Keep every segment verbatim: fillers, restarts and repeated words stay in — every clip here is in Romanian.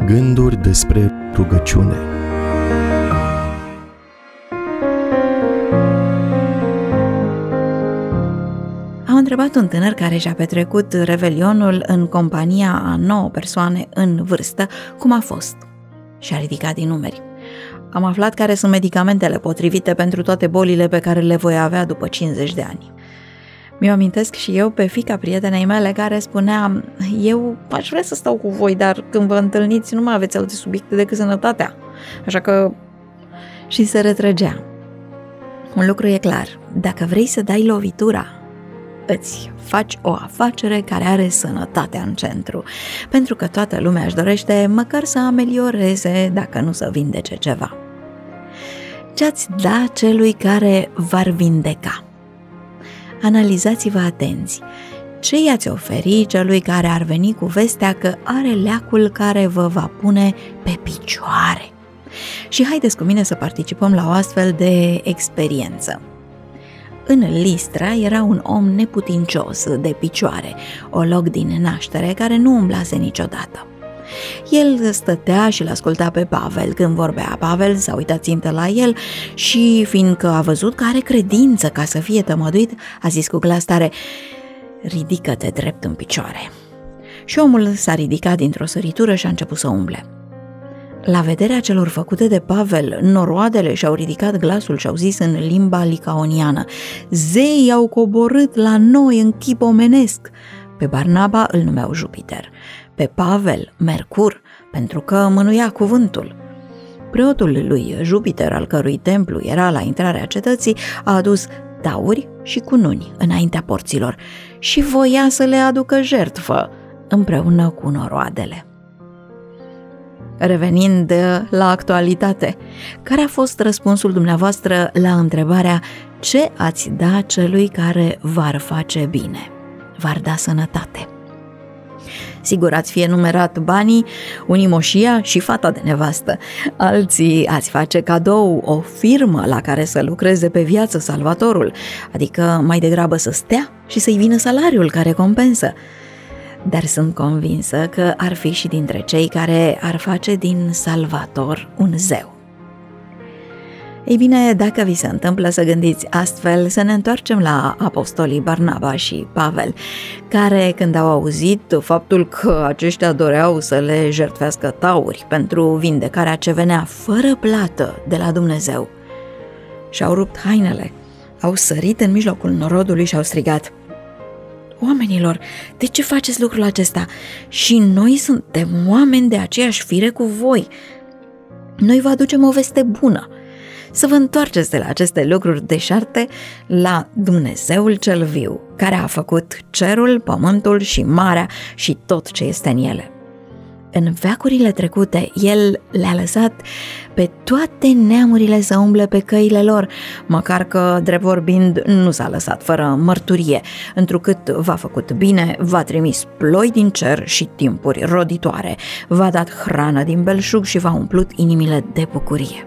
Gânduri despre rugăciune. Am întrebat un tânăr care și-a petrecut revelionul în compania a nouă persoane în vârstă cum a fost. Și-a ridicat din numeri. Am aflat care sunt medicamentele potrivite pentru toate bolile pe care le voi avea după cincizeci de ani. Mi-o amintesc și eu pe fiica prietenei mele care spunea: eu aș vrea să stau cu voi, dar când vă întâlniți nu mai aveți alte subiecte decât sănătatea. Așa că... Și se retrăgea. Un lucru e clar, dacă vrei să dai lovitura, îți faci o afacere care are sănătatea în centru, pentru că toată lumea își dorește măcar să amelioreze, dacă nu să vindece ceva. Ce-ați da celui care v-ar vindeca? Analizați-vă atenți. Ce i-ați oferi celui care ar veni cu vestea că are leacul care vă va pune pe picioare? Și haideți cu mine să participăm la o astfel de experiență. În Listra era un om neputincios de picioare, olog din naștere, care nu umblase niciodată. El stătea și l-asculta pe Pavel. Când vorbea Pavel, s-a uitat țintă la el și, fiindcă a văzut că are credință ca să fie tămăduit, a zis cu glas tare: ridică-te drept în picioare. Și omul s-a ridicat dintr-o săritură și a început să umble. La vederea celor făcute de Pavel, noroadele și-au ridicat glasul și au zis în limba licaoniană: zeii au coborât la noi în chip omenesc. Pe Barnaba îl numeau Jupiter, pe Pavel Mercur, pentru că mânuia cuvântul. Preotul lui Jupiter, al cărui templu era la intrarea cetății, a adus tauri și cununi înaintea porților și voia să le aducă jertfă împreună cu noroadele. Revenind la actualitate, care a fost răspunsul dumneavoastră la întrebarea: ce ați da celui care v-ar face bine, v-ar da sănătate? Sigur, ați fi enumerat banii, unii moșia și fata de nevastă, alții ați face cadou o firmă la care să lucreze pe viață salvatorul, adică mai degrabă să stea și să-i vină salariul ca recompensă. Dar sunt convinsă că ar fi și dintre cei care ar face din salvator un zeu. Ei bine, dacă vi se întâmplă să gândiți astfel, să ne întoarcem la apostolii Barnaba și Pavel, care, când au auzit faptul că aceștia doreau să le jertfească tauri pentru vindecarea ce venea fără plată de la Dumnezeu, și-au rupt hainele, au sărit în mijlocul norodului și au strigat: oamenilor, de ce faceți lucrul acesta? Și noi suntem oameni de aceeași fire cu voi. Noi vă aducem o veste bună. Să vă întoarceți de la aceste lucruri deșarte la Dumnezeul cel viu, care a făcut cerul, pământul și marea și tot ce este în ele. În veacurile trecute, El le-a lăsat pe toate neamurile să umble pe căile lor, măcar că, drept vorbind, nu s-a lăsat fără mărturie, întrucât v-a făcut bine, v-a trimis ploi din cer și timpuri roditoare, v-a dat hrană din belșug și v-a umplut inimile de bucurie.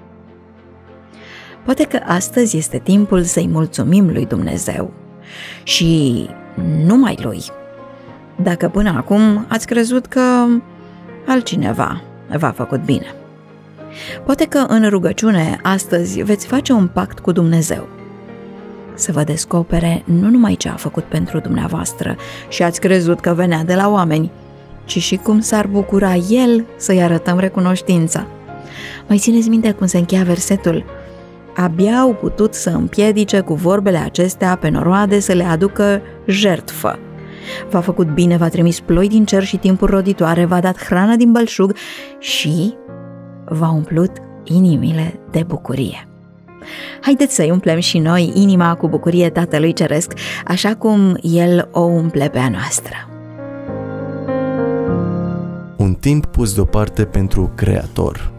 Poate că astăzi este timpul să-i mulțumim lui Dumnezeu și numai lui. Dacă până acum ați crezut că altcineva v-a făcut bine. Poate că în rugăciune astăzi veți face un pact cu Dumnezeu, să vă descopere nu numai ce a făcut pentru dumneavoastră și ați crezut că venea de la oameni, ci și cum s-ar bucura El să-i arătăm recunoștința. Mai țineți minte cum se încheia versetul: abia au putut să împiedice cu vorbele acestea pe noroade să le aducă jertfă. V-a făcut bine, v-a trimis ploi din cer și timpuri roditoare, v-a dat hrană din belșug și v-a umplut inimile de bucurie. Haideți să-i umplem și noi inima cu bucurie Tatălui Ceresc, așa cum El o umple pe a noastră. Un timp pus deoparte pentru Creator.